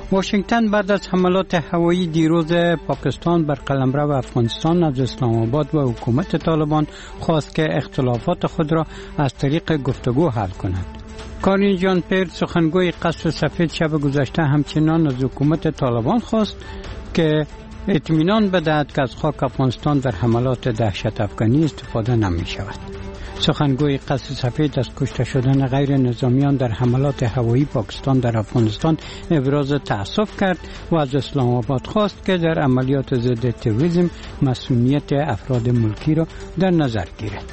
واشنگتن بعد از حملات هوایی دیروز پاکستان بر قلمرو افغانستان از اسلام آباد و حکومت طالبان خواست که اختلافات خود را از طریق گفتگو حل کند. کارین جان پیر سخنگوی قصر سفید شب گذشته همچنان از حکومت طالبان خواست که اطمینان بدهد که از خاک افغانستان در حملات دهشت افغانی استفاده نمی شود. سخنگوی قصر سفید از کشته شدن غیر نظامیان در حملات هوایی پاکستان در افغانستان ابراز تأسف کرد و از اسلام آباد خواست که در عملیات ضد تروریسم مسئولیت افراد ملکی را در نظر گیرد.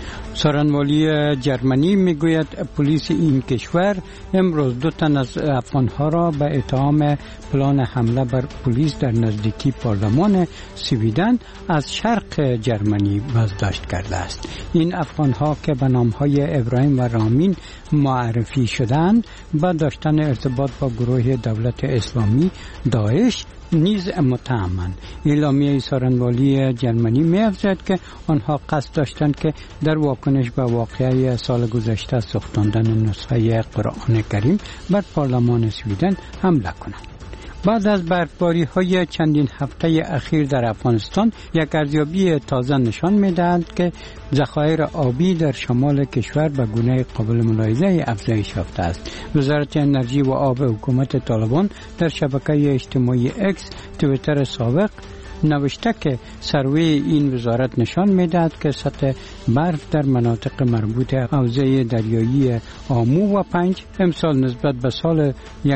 سخنگوی جرمنی میگوید پلیس این کشور امروز 2 تن از افغانها را به اتهام پلان حمله بر پلیس در نزدیکی پارلمان سویدن از شرق جرمنی بازداشت کرده است. این افغانها که به نامهای ابراهیم و رامین معرفی شدند با داشتن ارتباط با گروه دولت اسلامی داعش نیز متهمند. اعلامیه سخنگوی جرمنی می‌افزاید که آنها قصد داشتند که در واکنش به واقعه سال گذشته سوختاندن نسخه قرآن کریم بر پارلمان سویدن حمله کنند. بعد از برفباری‌های چندین هفته اخیر در افغانستان یک ارزیابی تازه نشان می‌دهد که ذخایر آبی در شمال کشور به گونه قابل ملاحظه افزایش یافته است. وزارت انرژی و آب حکومت طالبان در شبکه اجتماعی اکس توییتر سابق نوشته که سروی این وزارت نشان می‌دهد که سطح برف در مناطق مربوط حوزه دریایی آمو و پنج امسال نسبت به سال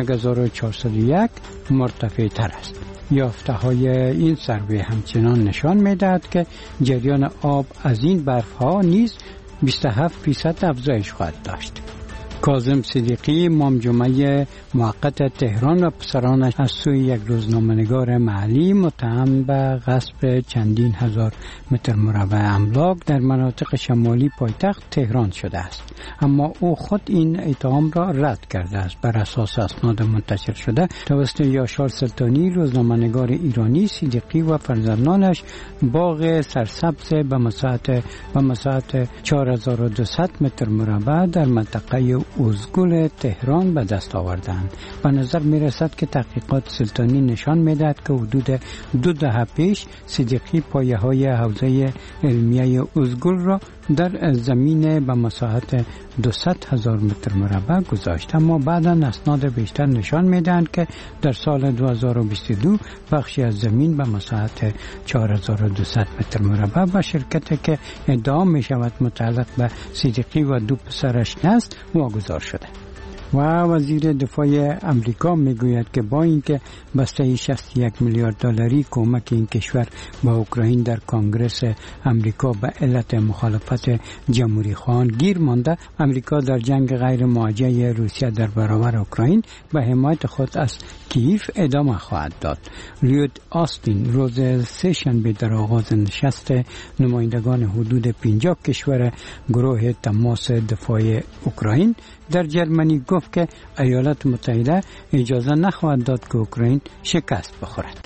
1401 مرتفع تر است. یافته‌های این سروی همچنان نشان می‌دهد که جریان آب از این برف‌ها نیز 27% افزایش خواهد داشت. کاظم صدیقی امام جمعه موقت تهران و پسرانش از سوی یک روزنامه‌نگار محلی متهم به غصب چندین هزار متر مربع املاک در مناطق شمالی پایتخت تهران شده است، اما او خود این اتهام را رد کرده است. بر اساس اسناد منتشر شده توسط یاشار سلطانی روزنامه‌نگار ایرانی، صدیقی و فرزندانش باغ سرسبز به مساحت 4200 متر مربع در منطقه اوزگل تهران به دست آوردند. به نظر می رسد که تحقیقات سلطانی نشان می دهد که حدود 2 دهه پیش صدیقی پایه های حوزه علمیه اوزگل را در زمین به مساحت 200,000 متر مربع گذاشت، اما بعدا اسناد بیشتر نشان می دهند که در سال 2022 بخشی از زمین به مساحت 4200 متر مربع به شرکتی که ادعا می شود متعلق به صدیقی و 2 پسرش است واگذار شده. و وزیر دفاع امریکا میگوید که با اینکه بسته 61 میلیارد دلاری کمک این کشور به اوکراین در کنگره امریکا به علت مخالفت جمهوری خواهان گیر مانده، امریکا در جنگ غیر موجه روسیه در برابر اوکراین به حمایت خود از کیف ادامه خواهد داد. لیود آستین روز سه‌شنبه در آغاز نشست نمایندگان حدود 50 کشور گروه تماس دفاع اوکراین در جرمنی گفت که ایالات متحده اجازه نخواهد داد که اوکراین شکست بخورد.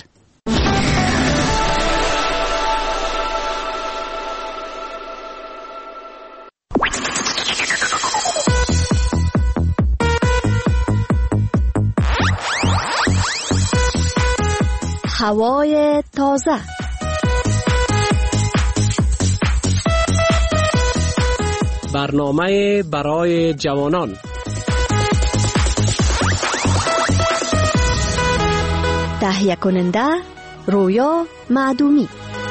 هوای تازه. برنامه برای جوانان. تهیه کننده رویا معدومی.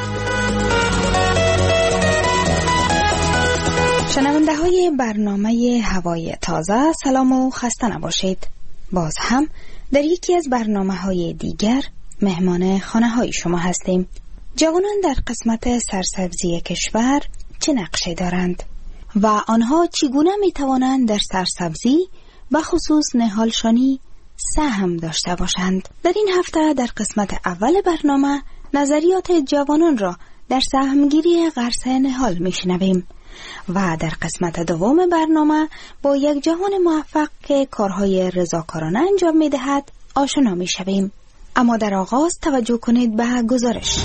شنونده های برنامه هوای تازه، سلام و خسته نباشید. باز هم در یکی از برنامه های دیگر مهمان خانه های شما هستیم. جوانان در قسمت سرسبزی کشور چه نقشه دارند و آنها چگونه می توانند در سرسبزی و خصوص نهالشانی سهم داشته باشند؟ در این هفته در قسمت اول برنامه نظریات جوانان را در سهمگیری غرس نهال می شنویم و در قسمت دوم برنامه با یک جوان موفق که کارهای رضاکارانه انجام می دهد آشنا می شویم. اما در آغاز توجه کنید به گزارش.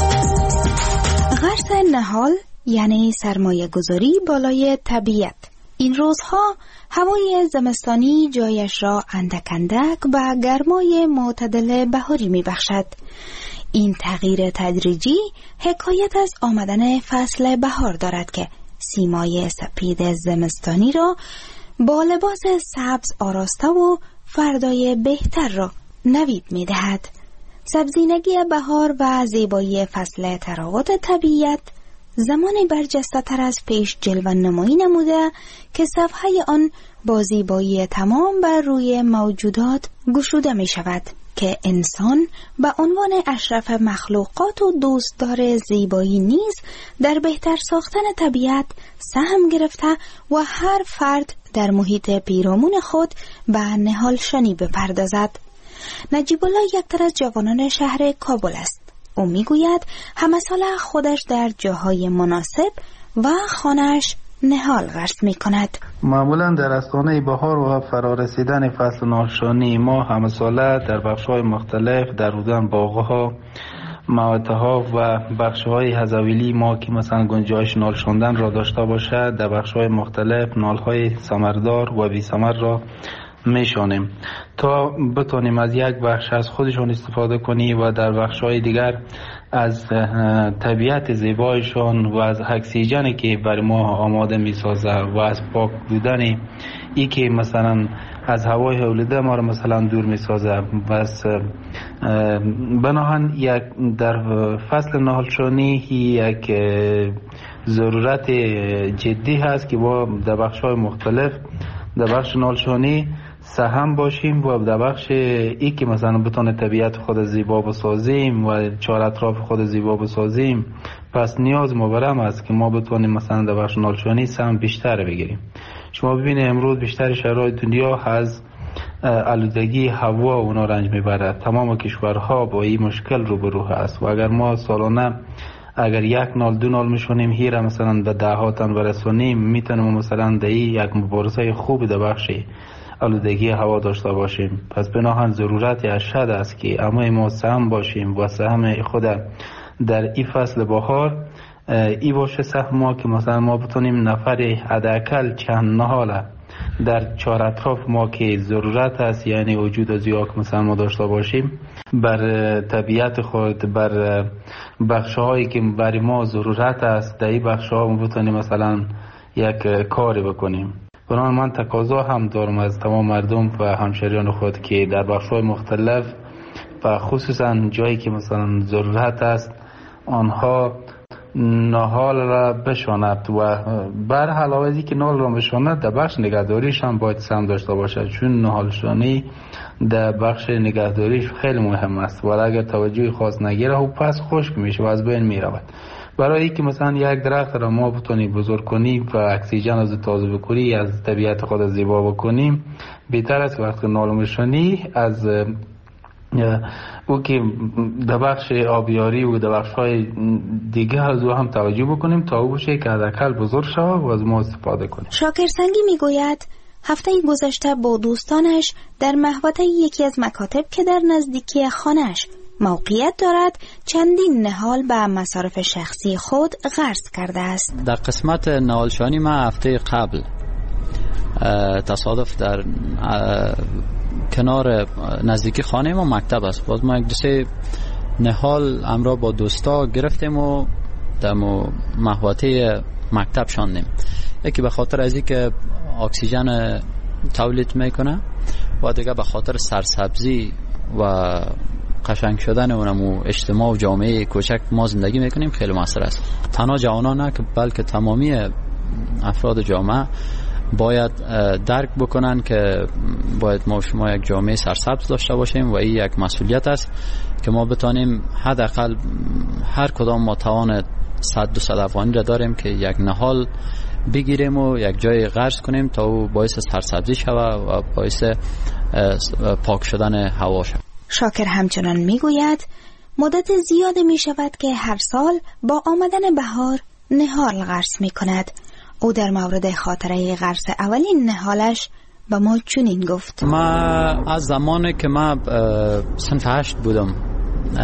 غرس نهال یعنی سرمایه گذاری بالای طبیعت این روزها هوای زمستانی جایش را اندک اندک به گرمای معتدل بهاری می بخشد. این تغییر تدریجی حکایت از آمدن فصل بهار دارد که سیمای سپید زمستانی را با لباس سبز آراسته و فردای بهتر را نوید می دهد. سبزینگی بهار و زیبایی فصل تراوت طبیعت زمانی برجسته تر از پیش جلوه نمایی نموده که صفحه آن با زیبایی تمام بر روی موجودات گشوده می شود که انسان به عنوان اشرف مخلوقات و دوستدار زیبایی نیز در بهتر ساختن طبیعت سهم گرفته و هر فرد در محیط پیرامون خود به نهالشانی بپردازد. نجیب الله یکتر از جوانان شهر کابل است. او میگوید همه ساله خودش در جاهای مناسب و خانه‌اش نهال غرس می کند. معمولا در استانه بهار و فرارسیدن فصل نالشانی ما همه ساله در بخش‌های مختلف در رودن باغ‌ها، موته‌ها و بخش‌های حزویلی ما که مثلا گنجایش نال شوندن را داشته باشد در بخش‌های مختلف نال‌های ثمردار و بی ثمر را میشانیم تا بتونیم از یک بخش از خودشون استفاده کنیم و در بخش‌های دیگر از طبیعت زیبایشون و از اکسیژنی که برای ما آماده می‌سازه و از پاک بودن ای که مثلا از هوای آلوده ما رو مثلا دور می‌سازه. بس بناهن یک در فصل نهالشانی یک ضرورت جدی هست که با در بخش‌های مختلف در بخش نهالشانی سهم باشیم و در بخش ای که مثلا بتونه طبیعت خود زیبا بسازیم و چهار اطراف خود زیبا بسازیم، پس نیاز مبرم است که ما بتونیم مثلا در بخش نهالشانی سهم بیشتر بگیریم. شما ببینید امروز بیشتر شرایط دنیا از آلودگی هوا اونا رنج میبرد. تمام کشورها با این مشکل روبرو هست و اگر ما سالانه اگر یک نال دو نال میشونیم هیره مثلا به دهاتن برسونیم، میتونیم مثلا در یک مبارزه خوب در بخش آلودگی هوا داشته باشیم. پس بناهن ضرورت اشد است که اما ما سهم باشیم و سهم خود در این فصل بهار ای باشه سهم ما که مثلا ما بتونیم نفر حداقل چند نهاله در چهار اطراف ما که ضرورت است، یعنی وجود از یا که مثلا ما داشته باشیم بر طبیعت خود، بر بخشهایی که برای ما ضرورت است در این بخشها ما بتونیم مثلا یک کاری بکنیم. بنابراین من تقاضا هم دارم از تمام مردم و همشهریان خود که در بخش‌های مختلف و خصوصا جایی که مثلا ضرورت است آنها نهال را بشاند و بر علاوه که نهال را بشاند در بخش نگهداریش هم باید سهم داشته باشد، چون نهالشانی در بخش نگهداریش خیلی مهم است و اگر توجه خاص نگیره و پس خشک میشه و از بین میرود. برای اینکه مثلا یک درخت را ما بتونیم بزرگ کنیم و اکسیژن از تازه بکنی از طبیعت خود زیبا بکنیم، بهتر است وقتی نالمشانی از او که در بخش آبیاری و در بخش‌های دیگه از او هم توجه بکنیم تا او بشه که حداقل بزرگ شود و از ما استفاده کنیم. شاکر سنگی میگوید هفته گذشته با دوستانش در محوطه یکی از مکاتب که در نزدیکی خانه‌اش موقعیت دارد چندین نهال به مصارف شخصی خود غرس کرده است. در قسمت نهالشانی ما هفته قبل تصادف در کنار نزدیکی خانه ما مکتب است، باز ما یک دو سه نهال امرا با دوستا گرفتیم و در محوطه مکتب شاندیم. یکی به خاطر از اینکه اکسیژن تولید میکنه و دیگه به خاطر سرسبزی و قشنگ شدن اونمو اجتماع و جامعه کوچک ما زندگی میکنیم خیلی موثر است. تنها جوانان نه که بلکه تمامی افراد جامعه باید درک بکنن که باید ما شما یک جامعه سرسبز داشته باشیم و این یک مسئولیت است که ما بتانیم حداقل هر کدام ما توان 100-200 افغانی را داریم که یک نهال بگیریم و یک جای غرس کنیم تا او باعث سرسبزی شود و باعث پاک شدن هوا شود. شاکر همچنان میگوید مدت زیاد می شود که هر سال با آمدن بهار نهال غرس می کند. او در مورد خاطره غرس اولین نهالش به ما چنین گفت: ما از زمانی که ما صنف 8 بودم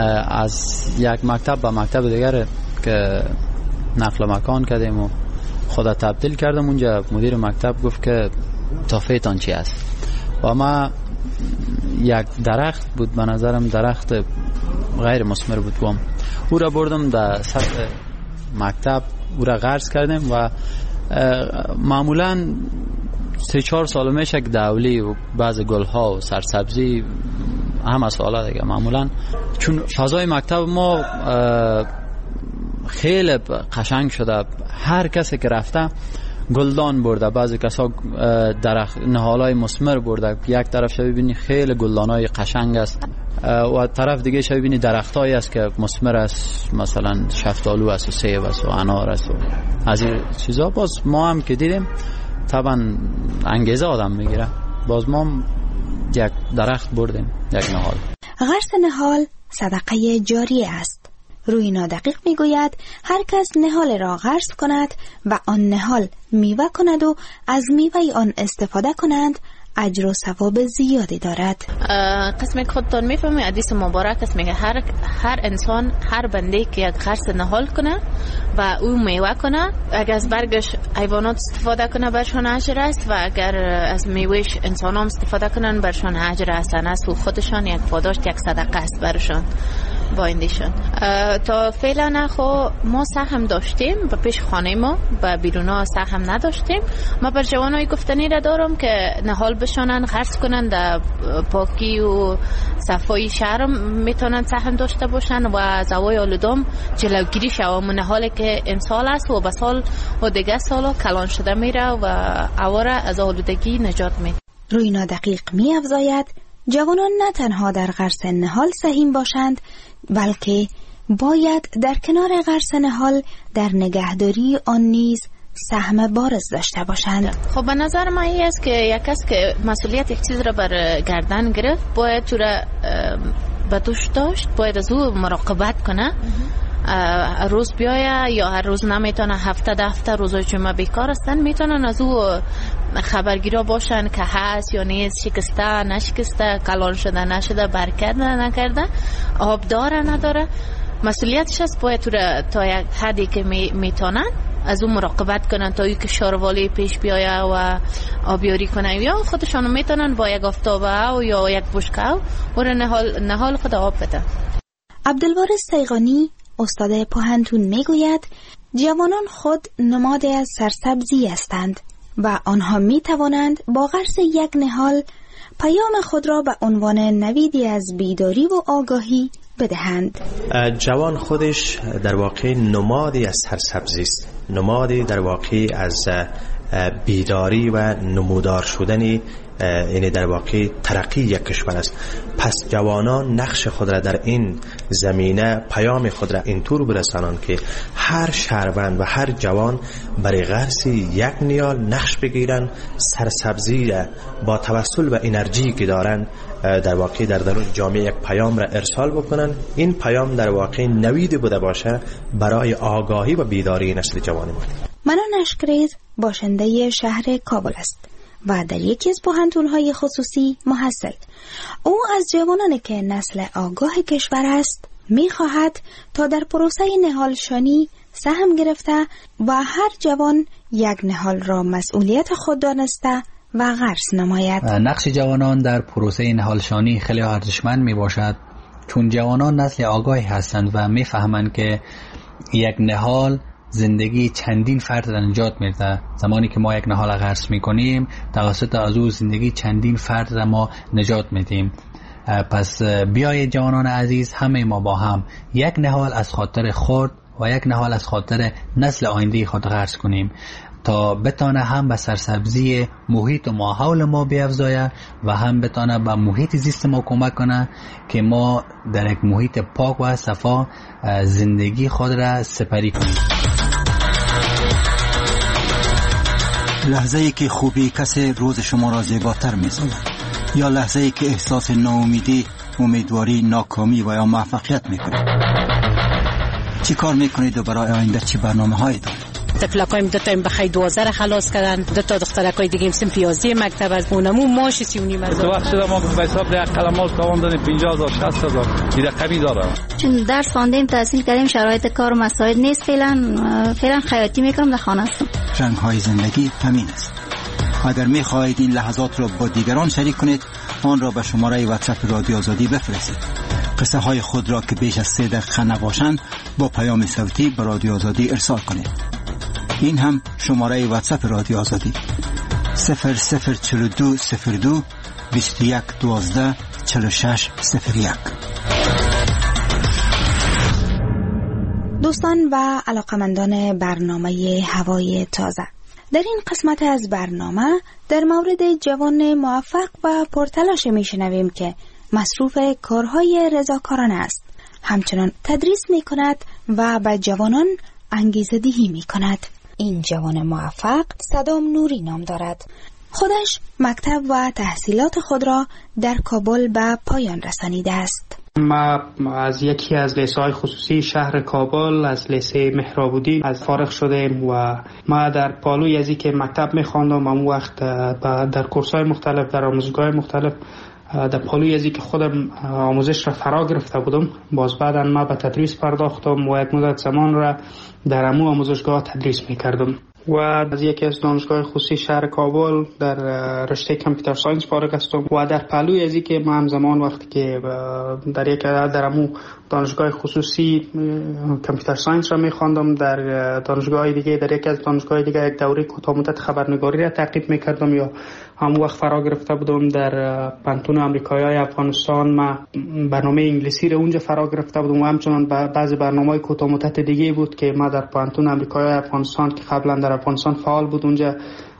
از یک مکتب به مکتب دیگر که نقل مکان کردیم و خدا تبدیل کردم اونجا مدیر مکتب گفت که تحفه‌تان چی است و ما یک درخت بود به نظرم درخت غیر مثمر بود و او را بردم در سطح مکتب او را غرس کردیم و معمولا 3-4 سال میشه که دولی و بعض گلها و سرسبزی همه سالا دیگه معمولا چون فضای مکتب ما خیلی قشنگ شده هر کسی که رفته گلدان برده بعضی کسا درخت نهالای مثمر برده یک طرف شو ببینی خیلی گلدانای قشنگ است و طرف دیگه شو ببینی درختایی است که مثمر است مثلا شفتالو است و سیب است و انار است و از این چیزا باز ما هم که دیدیم طبعا انگیزه آدم میگیره باز ما یک درخت بردیم یک نهال غرس نهال صدقه جاریه است. روی نادقیق میگوید هر کس نهال را غرس کند و آن نهال میوه کند و از میوه آن استفاده کنند اجر و ثواب زیادی دارد. قسمی که خودتان میفهمی حدیث مبارک است میگه هر انسان هر بنده که یک غرس نهال کنه و او میوه کنه اگر از برگش حیوانات استفاده کنه برشان اجر است و اگر از میوهش انسان هم استفاده کنن برشان اجر حسن است و خودشان یک پاداش یک صدقه است برشان با ایندیشون. تا فعلا خو ما سهم داشتیم و پیش خانه ما و بیرونا سهم نداشتیم. ما بر جوانای گفتنی را دارم که نهال بشانن غرس کنن در پاکی و صفای شهر میتونن سهم داشته باشن و از هوای آلودم جلوگیری شوم نهالی که امسال است و به سال و دیگه سالا کلان شده میره و اواره از آلودگی نجات میده. روی نادقیق می افزاید جوانان نه تنها در غرس نهال سهیم باشند بلکه باید در کنار غرس نهال در نگهداری آن نیز سهم بارز داشته باشند. خب به نظر من این است که یک کس که مسئولیت یک چیز را بر گردن گرفت باید تو را به دوش داشت باید از او مراقبت کنه. روز بیایه یا هر روز نمیتونه هفته روزای جمعه بیکار هستن میتونن از او خبرگیرا باشن که هست یا نیست شکسته نشکسته کلان شده نشده برکت نکرده آب داره نداره مسئولیتش است باید تا یک حدی که میتونن از اون مراقبت کنن تا که شاروالی پیش بیایه و آبیاری کنن یا خودشانو میتونن با یک آفتابه و یا یک بشکه و نهال خود آب بده. عبدالوارث سیغانی استاد پوهنتون میگوید جوانان خود نماد از سرسبزی هستند و آنها می توانند با غرس یک نهال پیام خود را به عنوان نویدی از بیداری و آگاهی بدهند. جوان خودش در واقع نمادی از سرسبزی است، نمادی در واقع از بیداری و نمودار شدنی یعنی در واقع ترقی یک کشور است. پس جوانان نقش خود را در این زمینه پیام خود را اینطور برسانند که هر شهروند و هر جوان برای غرس یک نیال نقش بگیرند، سرسبزی را با توسل و انرژی که دارند در واقع در درون جامعه یک پیام را ارسال بکنند. این پیام در واقع نوید بوده باشه برای آگاهی و بیداری نسل جوان ما. منان اشکریز باشنده شهر کابل است و در یکی از پوهنتون‌های خصوصی محصل. او از جوانانی که نسل آگاه کشور است می‌خواهد تا در پروسه نهالشانی سهم گرفته و هر جوان یک نهال را مسئولیت خود دانسته و غرس نماید. نقش جوانان در پروسه نهالشانی خیلی ارزشمند میباشد چون جوانان نسل آگاهی هستند و میفهمند که یک نهال زندگی چندین فرد را نجات میده. زمانی که ما یک نهال غرس میکنیم توسط از او زندگی چندین فرد را ما نجات میدیم. پس بیایید جوانان عزیز همه ما با هم یک نهال از خاطر خود و یک نهال از خاطر نسل آینده خود غرس کنیم تا بتانه هم به سرسبزی محیط و ماحول ما بیفزایه و هم بتانه به محیط زیست ما کمک کنه که ما در یک محیط پاک و صفا زندگی خود را سپری کنیم. لحظه ای که خوبی کسی روز شما را زیباتر می‌سازد یا لحظه ای که احساس ناامیدی، امیدواری، ناکامی و یا موفقیت میکنید. چی کار میکنید و برای آینده چی برنامه هایی دارید؟ تفلکایم دو تا بخای 12 خلاص کردن، دو تا دخترکای دیگه صنف 11 مکتب از اونمو ماش 39,000 تو وقت ما به حساب ده قلمات کاوان دادیم 50,000 60,000 این رقمی داره. چون درس خواندیم تحصیل کردیم شرایط کار مساعد نیست، فعلا خیاطی میکنم در خانه هستم. رنگ های زندگی همین است. اگر می خواهید این لحظات را با دیگران شریک کنید، آن را به شماره واتساپ رادیو آزادی بفرستید. قصه های خود را که بیش از 3 دقیقه نباشند با پیام صوتی به رادیو آزادی ارسال کنید. این هم شماره واتساپ رادیو آزادی 0042 02 21 12 46 01. دوستان و علاقمندان برنامه هوای تازه، در این قسمت از برنامه در مورد جوان موفق و پرتلاش میشنویم که مصروف کارهای رضاکارانه است. همچنان تدریس میکند و به جوانان انگیزه دهی میکند. این جوان موفق صدام نوری نام دارد. خودش مکتب و تحصیلات خود را در کابل به پایان رسانیده است. ما از یکی از لیسه‌های خصوصی شهر کابل از لیسه مهراب‌الدین از فارغ شدیم و ما در پالوی ازی که مکتب می‌خواندم اون وقت در کورس‌های مختلف در آموزشگاه مختلف در پالوی ازی که خودم آموزش را فرا گرفته بودم، باز بعداً ما به تدریس پرداختم و یک مدت زمان را در امو آموزشگاه تدریس می‌کردم و از یکی از دانشگاه خصوصی شهر کابل در رشته کامپیوتر ساینس فارغ هستم و در پهلوی ازی که ما همزمان وقتی که در یک در امو دانشگاه خصوصی کامپیوتر ساینس را می‌خواندم، در دانشگاه دیگه در یکی از دانشگاه دیگه یک دوره کوتاه مدت خبرنگاری را تعقیب می‌کردم یا همون وقت فرا گرفته بودم در پانتون آمریکایی افغانستان. ما برنامه انگلیسی را اونجا فرا گرفته بودم و همچنان بعضی برنامه‌های کوتاه مدت دیگه بود که ما در پانتون آمریکایی افغانستان که قبلا در افغانستان فعال بود اونجا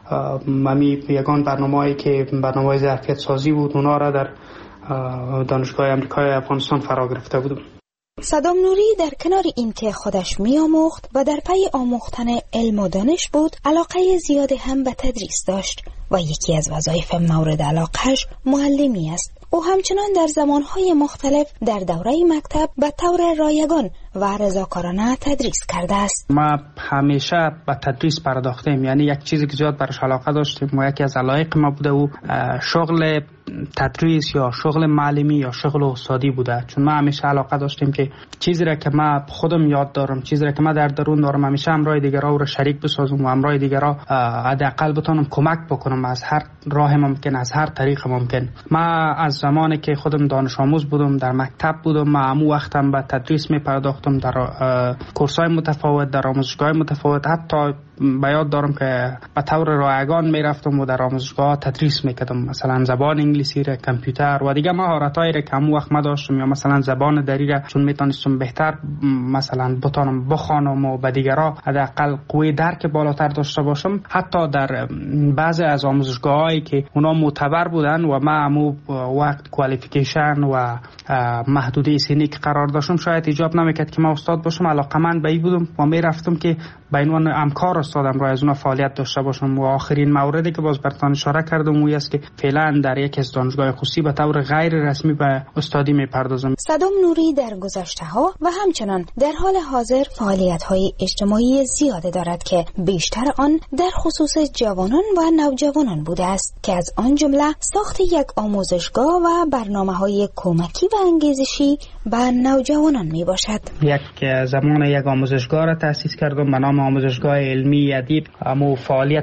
ممی یگان برنامه‌ای که برنامه ظرفیت سازی بود اونا را در دانشگاه آمریکایی افغانستان فرا گرفته بودم. صدام نوری در کنار اینکه خودش می‌آموخت و در پی آموختن علم و دانش بود، علاقه زیادی هم به تدریس داشت و یکی از وظایف مورد علاقهش معلمی است. او همچنان در زمانهای مختلف در دوره مکتب به طور رایگان و رضاکارانه تدریس کرده است. ما همیشه به تدریس پرداختیم، یعنی یک چیزی که زیاد برش علاقه داشتیم و یکی از علایق ما بوده و شغل تدریس یا شغل معلمی یا شغل استادی بوده. چون ما همیشه علاقه داشتیم که چیزی را که ما خودم یاد دارم، چیزی را که ما در درون دارم، همیشه همراه دیگرها رو شریک بسازم و همراه دیگرها حداقل بتونم کمک بکنم از هر راه ممکن، از هر طریق ممکن. ما از زمانی که خودم دانش آموز بودم در مکتب بودم، ما همون وقتم به تدریس می پرداختم در کورس‌های متفاوت، در آموزشگاه متفاوت. حتی به یاد دارم که به طور رایگان می رفتم و در آموزشگاه تدریس می کردم، مثلا زبان انگلیسی را، کامپیوتر و دیگه مهارت‌هایی را که همون وقت ما داشتم، یا مثلا زبان دری را چون می تونستم بهتر مثلا بتونم بخوانم و به دیگرها حداقل قوی درک بالاتر داشته باشم. حتی در بعضی از آموزشگاهایی که اونا معتبر بودن و ما همون وقت کوالیفیکیشن و محدوده سنی که قرار داشتم شاید ایجاب نمیکرد که ما استاد باشم. علاقه‌مند به این بودم و می رفتم که به عنوان همکار استادم را از اون فعالیت داشته باشم. و آخرین موردی که باز براتون اشاره کردم اون است که فعلا در یک از دانشگاه خصوصی به طور غیر رسمی به استادی میپردازم. صدام نوری در گذشته‌ها و همچنان در حال حاضر فعالیت‌های اجتماعی زیاده دارد که بیشتر آن در خصوص جوانان و نوجوانان بوده است که از آن جمله ساخت یک آموزشگاه و برنامه‌های کمکی و انگیزشی به نوجوانان میباشد. یک زمان یک آموزشگاه را تأسیس کردم به نام آموزشگاه علمی ادیب. اما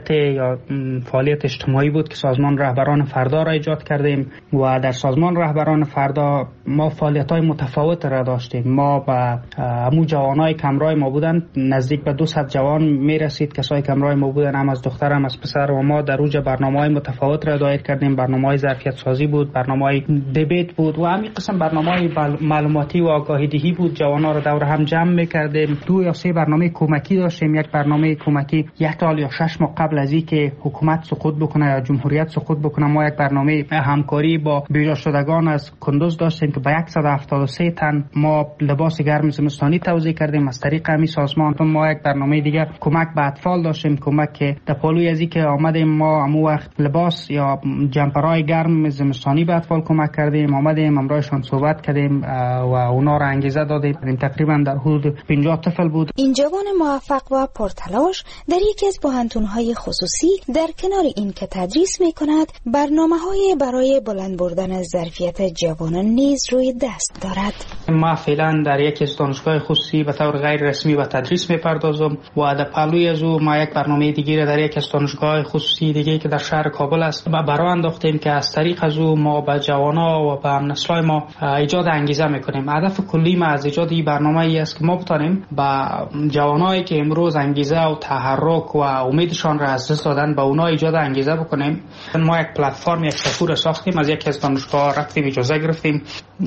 فعالیت اجتماعی بود که سازمان رهبران فردا را ایجاد کردیم و در سازمان رهبران فردا ما فعالیت‌های متفاوت را داشتیم. ما با همون جوانای کمرای ما بودن نزدیک به 200 جوان میرسید، کسایی کمرای ما بودن، هم از دختر هم از پسر، و ما در اوج برنامه‌های متفاوت را دایر کردیم. برنامه‌های ظرفیت سازی بود، برنامه‌های دیبیت بود و همین قسم برنامه‌های معلوماتی و آگاهی دهی بود. جوانا را دور هم جمع می‌کردیم. 2 یا 3 برنامه کمکی داشتیم. یک برنامه کمکی 1 سال یا 6 ماه قبل از اینکه حکومت سقوط بکنه یا جمهوریت سقوط بکنه، ما یک برنامه همکاری با بیجا شدگان از کندوز داشتیم که به 173 تن ما لباس گرم زمستانی توزیع کردیم از طریق همین سازمان. ما یک برنامه دیگه کمک به اطفال داشتیم، کمک که در پالوی از اینکه آمدیم ما همون وقت لباس یا جمپرای گرم زمستانی به اطفال کمک کردیم. آمدیم همراهشان صحبت کردیم و اونا را انگیزه دادیم. تقریبا در حدود 50 طفل بود. این جوان موفق و پرتلاش در یکی از پوهنتون‌های خصوصی در کنار این که تدریس می‌کند، برنامه‌های برای بلند بردن ظرفیت جوانان نیز روی دست دارد. ما فعلا در یکی از دانشگاه خصوصی به طور غیر رسمی به تدریس می‌پردازم و در پهلوی از او ما یک برنامه دیگه در یک از دانشگاه خصوصی دیگه که در شهر کابل است برای انداختیم که از طریق از او ما به جوانان و به نسل‌های ما ایجاد انگیزه می‌کنیم. هدف کلی ما از ایجاد این برنامه ای است که ما بتونیم به جوانایی که امروز انگیزه و تحرک و امیدشان را از دست دادن به اونا ایجاد انگیزه بکنیم. ما یک پلتفرم، یک سفور ساختیم، از یکی از دانشگاه رفتیم اجازه گرفتیم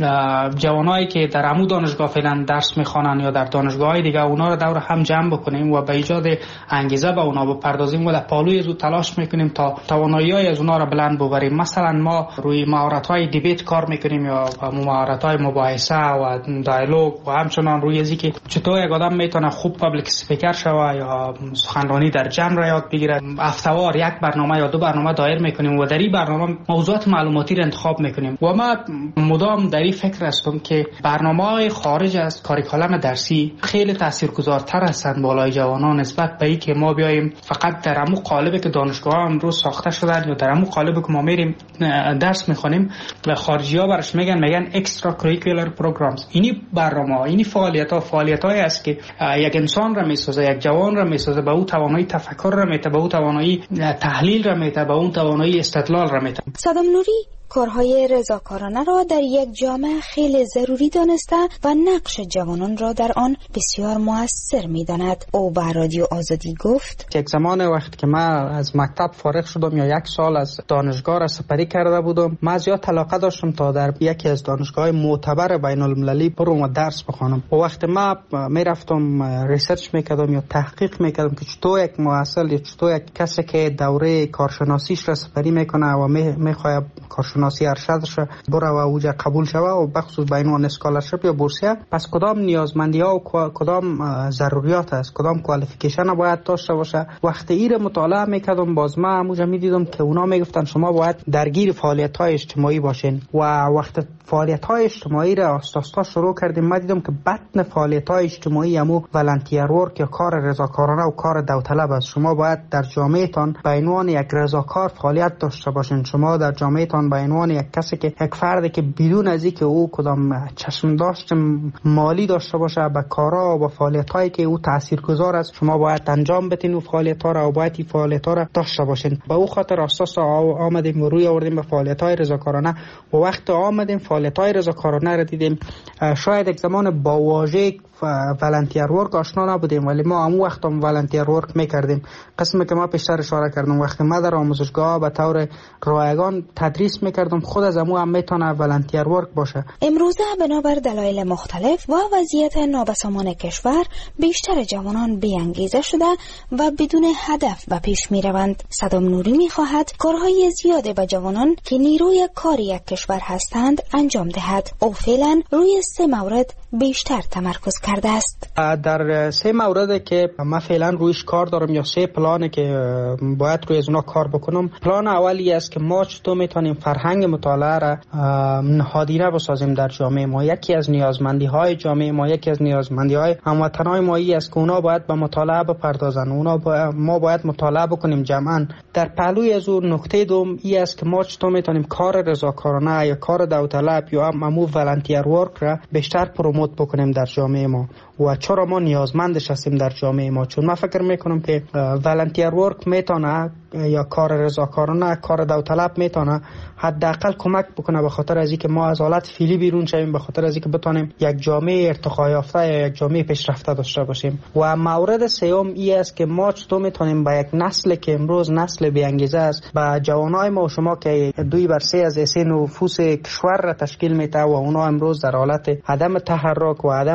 جوانایی که در عمو دانشگاه فعلا درس میخوانن یا در دانشگاه‌های دیگه اونا رو دور هم جمع بکنیم و به ایجاد انگیزه به اونا بپردازیم و در پالوی از تلاش میکنیم تا توانایی‌های از اونا رو بلند ببریم. مثلا ما روی مهارت‌های دیبیت کار میکنیم یا مهارت‌های مباحثه و دیالوگ و همچنان روی ازی که چطور یک آدم میتونه خوب پابلیک اسپیکر شوه یا سخنرانی در جمع را یاد بگیره. هفته‌وار یک برنامه یا 2 برنامه دایر میکنیم و در این برنامه موضوعات معلوماتی را انتخاب میکنیم و ما مدام در این فکر هستم که برنامه‌های خارج از کاریکولم درسی خیلی تاثیرگذارتر هستند بالای جوانان نسبت به اینکه ما بیایم فقط در همون قالبی که دانشگاه امروز ساخته شدن یا در همون قالبی که ما میریم درس میخونیم و خارجی‌ها برش میگن اکسترا کریکولر پروگرامز. اینی برنامه، اینی فعالیت‌هایی است که یک انسان را میسازه، یک جوان را میسازه، به او توانایی تفکر را میده، به او توانایی تحلیل را میده، به اون توانایی استدلال را میده. صدام نوری کارهای رضاکارانه را در یک جامعه خیلی ضروری دانسته و نقش جوانان را در آن بسیار مؤثر می‌داند. او به رادیو آزادی گفت: یک زمان وقتی که من از مکتب فارغ شدم یا 1 سال از دانشگاه را سپری کرده بودم، من زیاد علاقه داشتم تا در یکی از دانشگاه‌های معتبر بین‌المللی برم و درس بخوانم. و وقتی من میرفتم ریسرچ میکردم یا تحقیق میکردم که چطور یک محصل یا چطور یک کسی که دوره کارشناسیش را سپری میکنه و میخواد کارشناسی ارشدش بره و اوجا قبول شوه و بخصوص به عنوان اسکالرشیپ یا بورسیه، پس کدام نیازمندی ها و کدام ضروریات است، کدام کوالیفیکیشن باید داشته باشه. وقتی این مطالعه میکردم باز من همونجا میدیدم که اونا میگفتن شما باید درگیر فعالیت های اجتماعی باشین و وقتی فعالیت های اجتماعی را آستاستا شروع کردیم من دیدم که بطن فعالیت های اجتماعی همو ولنتیر ورک یا کار رضاکارانه و کار داوطلب است. شما باید در جامعه تان به عنوان یک رضاکار فعالیت داشته باشین. شما در جامعه تان به عنوان یک کسی که یک فردی که بدون از اینکه او کدام چشم داشت مالی داشته باشه به کارا و به فعالیت هایی که او تاثیرگذار است شما باید انجام بدین و فعالیت ها را و باید این فعالیت ها را داشته باشین. به او خاطر اساس آمدیم و روی آوردیم به فعالیت های رضاکارانه و وقت آمدیم فعالیت های رضاکارانه را دیدیم. شاید یک زمان با واژه ولنتیر ورک آشنا نبودیم ولی ما همون وقت هم ولنتیر ورک میکردیم. قسمی که ما پیشتر اشاره کردم وقتی ما در آموزشگاه به طور رایگان تدریس میکردم خود از همون هم میتونه ولنتیر ورک باشه. امروزه بنابر دلایل مختلف و وضعیت نابسامان کشور بیشتر جوانان بی‌انگیزه شده و بدون هدف به پیش میروند. صدام نوری میخواهد کارهای زیاده به جوانان که نیروی کار یک کشور هستند انجام دهد. او فعلا روی 3 مورد بیشتر تمرکز کرده است. در 3 مورد که من فعلا رویش کار دارم یا 3 پلانه که باید روی از اونا کار بکنم. پلان اولی است که ما چطور میتونیم فرهنگ مطالعه را نهادینه بسازیم در جامعه ما. یکی از نیازمندی های جامعه ما، یکی از نیازمندی های هموطنای ما است که اونا باید به مطالعه بپردازن. ما باید مطالعه بکنیم جمعا. در پهلوی از اون نکته دوم این است که ما چطور میتونیم کار رضاکارانه یا کار داوطلب یا همون ولنتیر ورک را بیشتر پروموت بکنیم در جامعه ما و چرا ما نیازمندش هستیم در جامعه ما. چون من فکر میکنم که ولنتیر ورک میتونه یا کار رضاکارانه کار داوطلب میتونه حداقل کمک بکنه به خاطر از اینکه ما از حالت فعلی بیرون شویم، به خاطر از اینکه بتونیم یک جامعه ارتقا یافته یا یک جامعه پیشرفته داشته باشیم. و مورد سوم این است که ما چطور میتونیم با یک نسل که امروز نسل بی انگیزه است با جوانای ما و شما که 2/3 از نفوس کشور را تشکیل میده و اونا امروز در حالت عدم تحرک و عدم انگیزه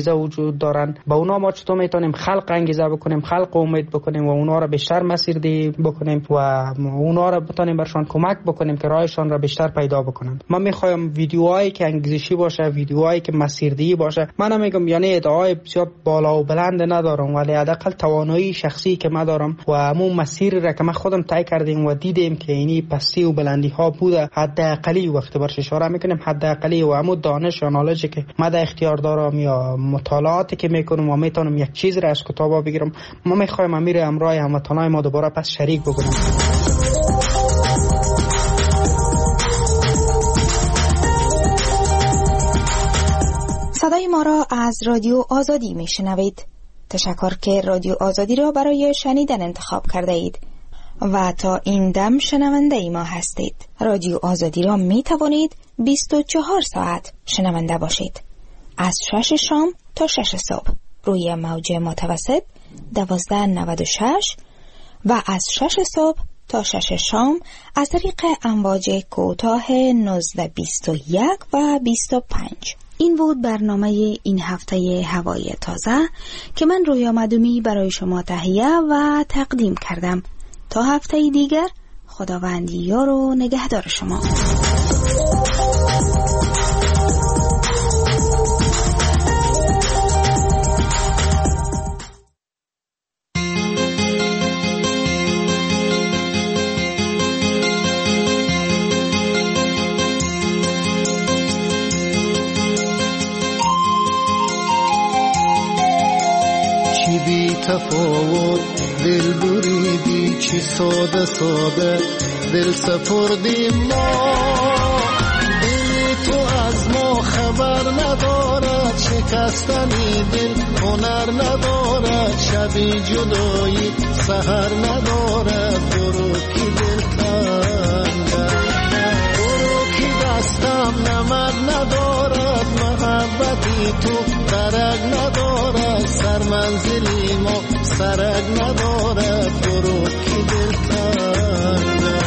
انگیزه وجود دارن، با اونا ما چطور میتونیم خلق انگیزه بکنیم، خلق امید بکنیم و اونا را بیشتر مسیردهی بکنیم و اونا را بتونیم برشان کمک بکنیم که راهشان را بیشتر پیدا بکنند. من میخوایم ویدیوهایی که انگیزشی باشه، ویدیوهایی که مسیردهی باشه. من میگم یعنی ادعای بسیار بالا و بلند ندارم، ولی حداقل توانایی شخصی که من دارم و همون مسیر را که من خودم طی کردیم و دیدیم که اینی پستی و بلندی ها بوده، حداقلی وقتی برش اشاره میکنیم حداقلی و همون دانش یا نالجی که من در اختیار دارم یا مطالعاتی که میکنم و میتونم یک چیز را از کتابا بگیرم، ما میخوایم امیر امرای هموطنای ما دوباره پس شریک بکنیم. صدای ما را از رادیو آزادی میشنوید. تشکر که رادیو آزادی را برای شنیدن انتخاب کرده اید و تا این دم شنونده ما هستید. رادیو آزادی را می توانید 24 ساعت شنونده باشید، از 6 شام تا 6 صبح روی موج متوسط 1296 و از 6 صبح تا 6 شام از طریق امواج کوتاه 1921 و 25. این بود برنامه این هفته هوای تازه که من رویا مدومی برای شما تهیه و تقدیم کردم. تا هفته دیگر، خداوند یار و نگهدار شما. تفاوت دل بریدی، چی ساده ساده دل سپردی ما. دل تو از ما خبر ندارد، شکستنی دل هنر ندارد، شبی جدایی سحر ندارد. برو کی دل تنگه، برو کی دستم نمد ندارد، محبتی تو درک ندارد، سر منزلی ما سرک ندارد. برو کی دل تنگه.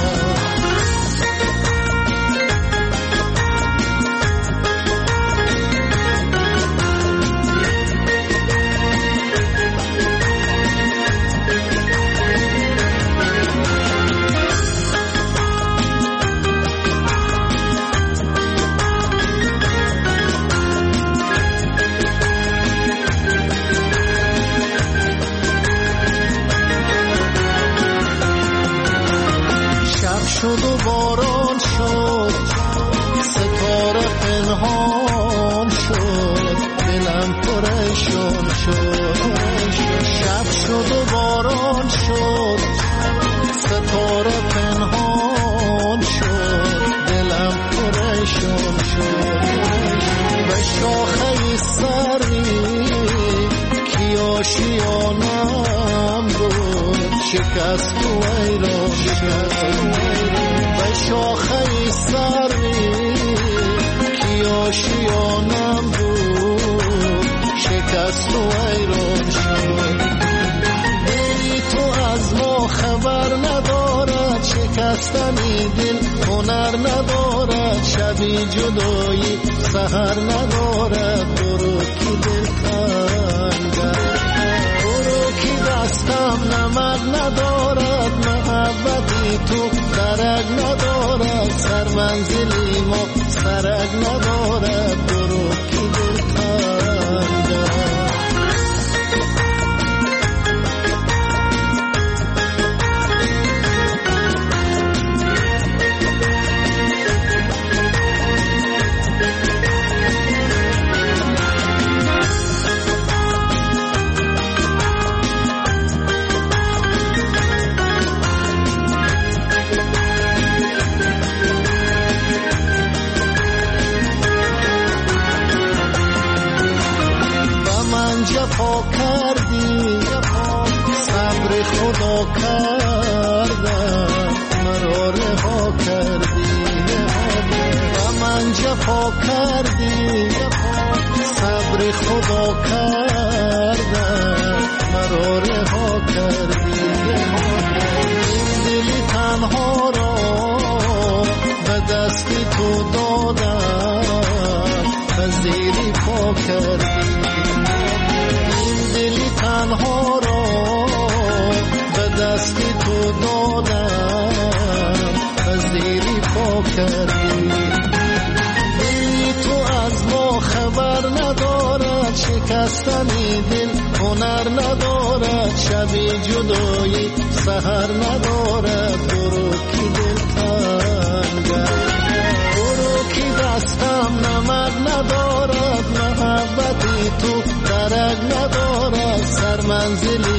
شد و باران شد، ستاره پنهان شد، دلم پریشان شد. شب شد و باران شد، ستاره پنهان شد، دلم پریشان شد. به شاخه سری کی آشیانم بود، شکست و ویران شد. به شاخه سری کی آشیانم بود، شکست و ویران شد. دلی تو از ما خبر ندارد، شکستنی دل هنر ندارد، شبی جدایی سحر ندارد. برو کی دل تنگه، برو کی دستم نمد ندارد، محبتی تو درک ندارد، سر منزلی ما سرک ندارد. برو کی دل تنگه. جفا کردی، صبر خدا کردم، مرا رها کردی. و من جفا کردی، صبر خدا کردم، مرا رها کردی. این دلی تنها را به دستی تو دادم، پذیری پا کردی. کردی. دلی تو از ما خبر ندارد، شکستنی دل هنر ندارد، شبی جدایی سحر ندارد. برو کی دل تنگم، برو کی دستم نمک ندارد، محبتی تو درک ندارد، سر منزلی